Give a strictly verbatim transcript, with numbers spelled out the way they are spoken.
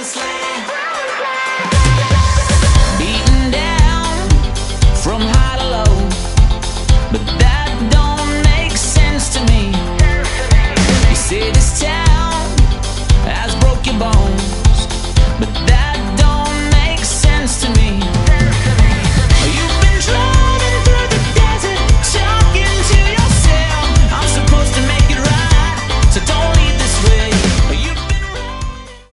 land. Beaten down from high to low, but